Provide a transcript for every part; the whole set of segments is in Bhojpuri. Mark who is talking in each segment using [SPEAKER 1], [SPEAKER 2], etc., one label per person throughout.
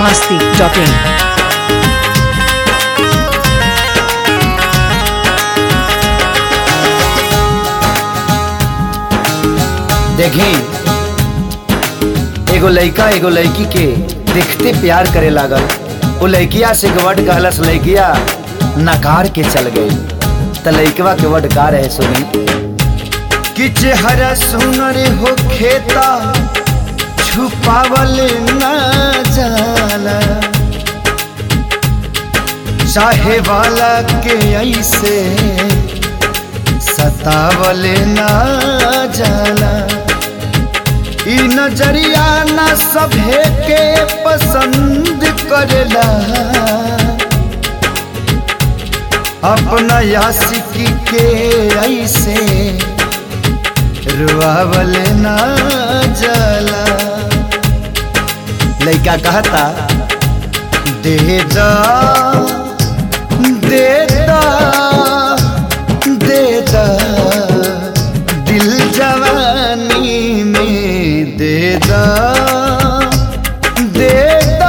[SPEAKER 1] masti.in।
[SPEAKER 2] देखी एगो लइका एगो लड़की के देखते प्यार करे लागल। वो लड़किया से वट कहलस, लड़किया नकार के चल गई। त लइकवा के वट का रहे सुनी कि चेहरा सुनर हो खेता छुपावल ना जाला, चाहे वाला के ऐसे सतावल ना जाला। ई नजरिया ना सभे के पसंद करेला, अपना यासिकी के ऐसे रुआवल ना जाला। लइका कहता दे दा दे दा दे दा दिल जवानी में दे दा दे दा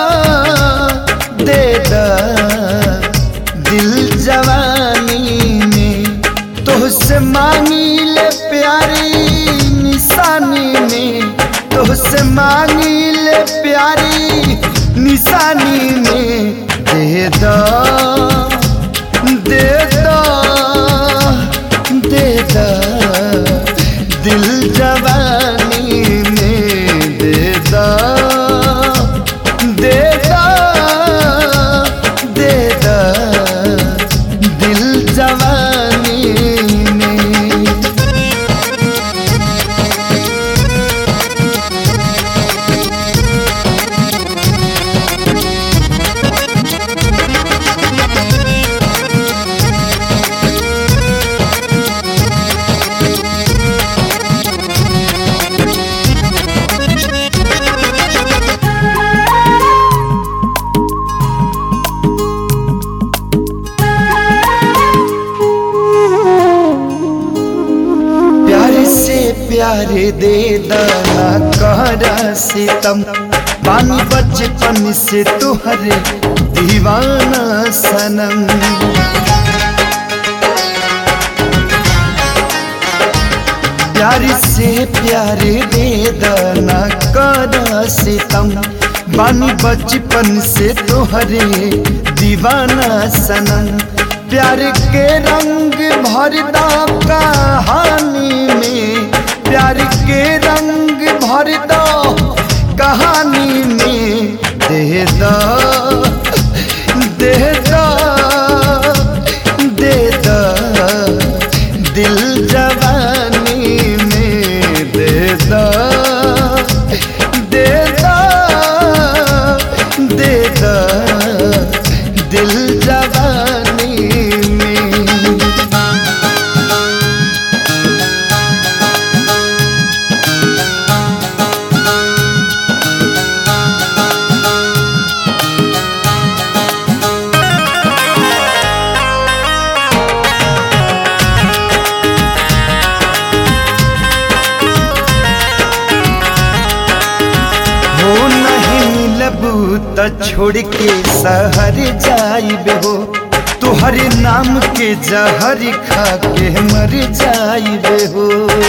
[SPEAKER 2] दे दा दिल जवानी में। तुझसे मांगी ले प्यारी निशानी में, तुझसे मांगी ले प्यारी निशानी में। दे दा दे दा दे दा दिल जवानी में। दे दा दे दा दे दा दिल जवानी में। प्यारे दे दाना कहरा सितम, बानी बचपन से तुहरे दीवाना सनम। प्यार से प्यारे दे दाना कहरा सितम, बानी बचपन से तुहरे दीवाना सनम। प्यार के रंग भरदा कहानी में, प्यार के रंग भर दो कहानी में। दे दो दे दो दे दो दिल जवानी में। दे दो दे दो दे दो दिल जवानी में। त छोड़ के शहर जाइबे हो, तुहरे नाम के जहर खा के मर जाइबे हो।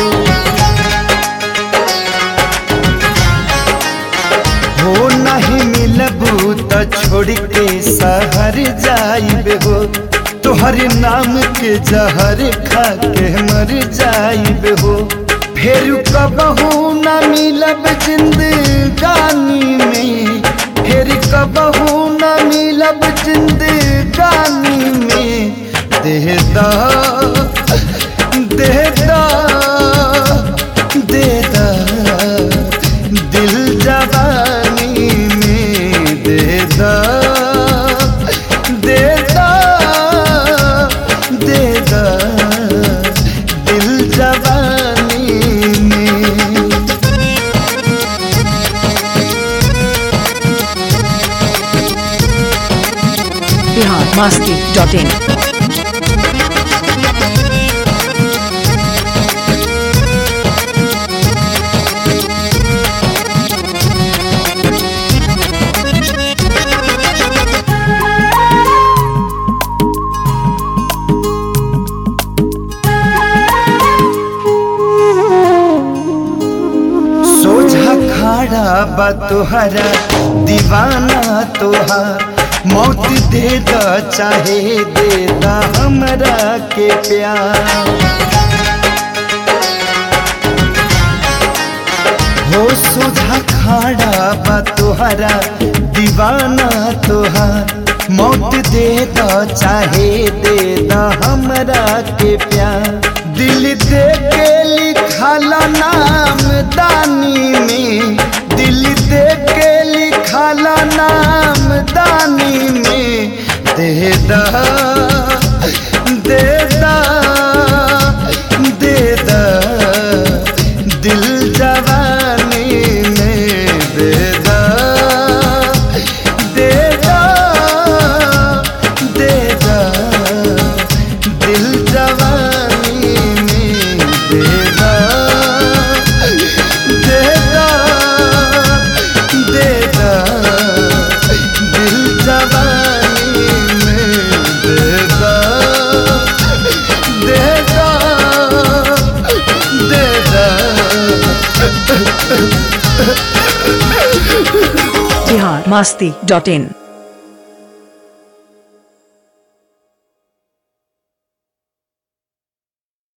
[SPEAKER 2] हो नहीं मिलबू त छोड़ के शहर जाइबे हो, तुहरे नाम के जहर खा के मर जाइबे हो। फिर कबहू न मिलब जिंदगानी में, फिर कबहू न मिलब जिंदगानी में। दे दा दे दा दे दा दिल जवानी में। दे दा दे दा दे दा दिल जवानी में।
[SPEAKER 1] masti.in।
[SPEAKER 2] बा तोहरा दीवाना तोहार, मौत दे द चाहे दे द हमरा के प्यार। हो सोझा खड़ा बा तोहरा दीवाना तोहार, मौत दे द चाहे दे द हमरा के प्यार। दिल दे के लिखाला नाम दानी में, दिल दे के लिखाला नाम दानी में, दे दा दे दा दे दा दिल जवानी में, दे दा दे दा दे दा दिल जवानी में, दे दा दे दा दे दा दिल जवानी में, दे दा दे दा दे दा।
[SPEAKER 1] biharmasti.in